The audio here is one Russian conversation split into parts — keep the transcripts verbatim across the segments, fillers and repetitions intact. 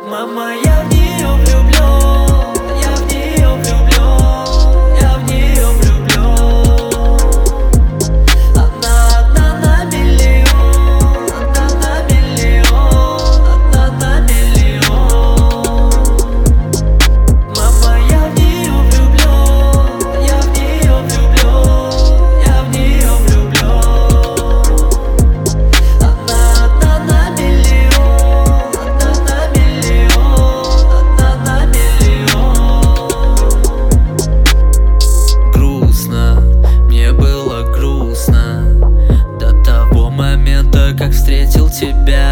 Мама, я в нее влюблен, я в нее влюблен, я в нее влюблен. Она одна на миллион, одна на миллион, одна на миллион. Мама, я в нее влюблен, я в нее влюблен, я в нее влюблен. Она одна на миллион, одна на миллион, одна на миллион. Грустно, мне было грустно до того момента, как встретил тебя.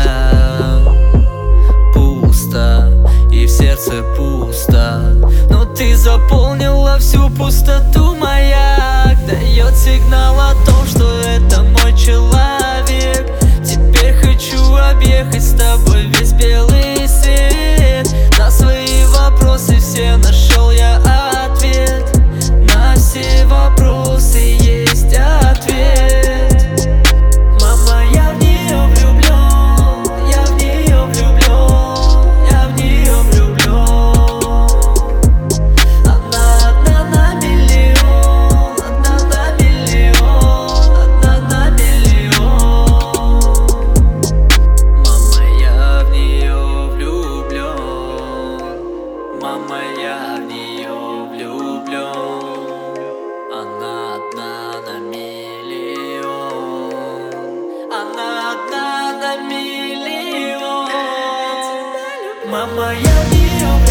Пусто, и в сердце пусто, но ты заполнила всю пустоту. Маяк дает сигнал о том, что это мой человек. Теперь хочу объехать с тобой весь белый свет. На свои вопросы все нашел я ответ. На все вопросы есть ответ. Мама, я в нее влюблен, я в нее влюблен, я в нее влюблен. Она одна на миллион, одна на миллион, одна на миллион. Мама, я в нее влюблен, мама, я в нее влюблен. Она одна на миллион, она одна на миллион. Мама, я в нее